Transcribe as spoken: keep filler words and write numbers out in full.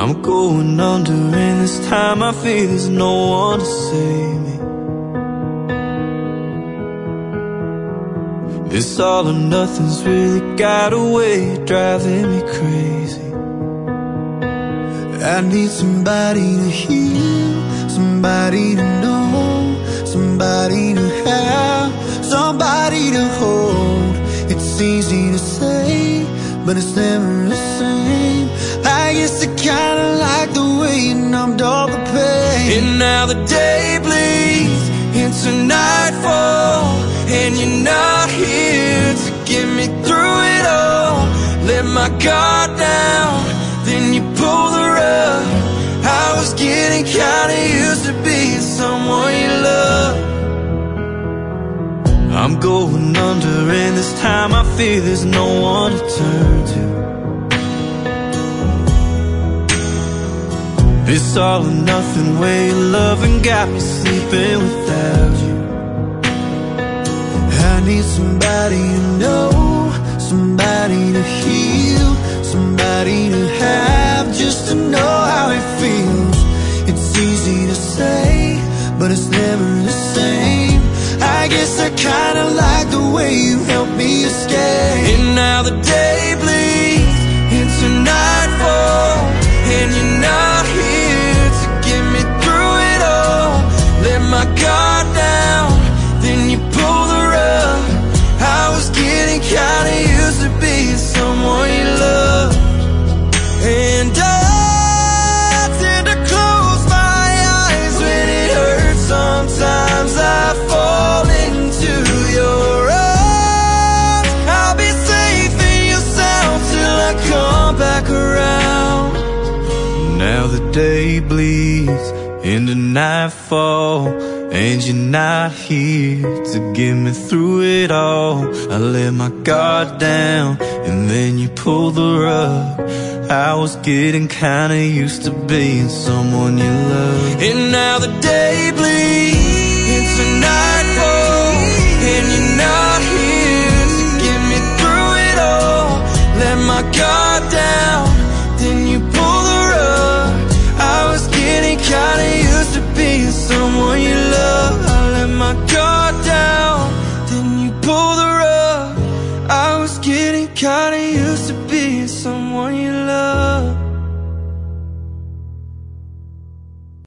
I'm going under, and this time I feel there's no one to save me. This all or nothing's really got a way of driving me crazy. I need somebody to heal, somebody to know, somebody to have, somebody to hold. It's easy to say, but it's never the same. I guess I kinda like the way you numbed all the pain. And now the day bleeds into nightfall, and you're not here to get me through it all. Let my guard down, then you pull the rug. I was getting kinda used to being someone you love. I'm going under, and this time I fear there's no one to turn to. This all or nothing way of loving got me sleeping without you. I need somebody to know, somebody to heal, somebody to have, just to know how it feels. It's easy to say, but it's never the same. I guess I kinda like the way you helped me escape. And now the day bleeds into nightfall, and you're not here to get me through it all. Let my guard down, then you pull the rug. I was getting kinda used to being someone you love. And I tend to close my eyes when it hurts. Sometimes I fall into your arms. I'll be safe in your sound till I come back around. Now the day bleeds into nightfall, and you're not here to get me through it all. I let my guard down, and then you pull the rug. I was getting kinda used to being someone you love. And now the day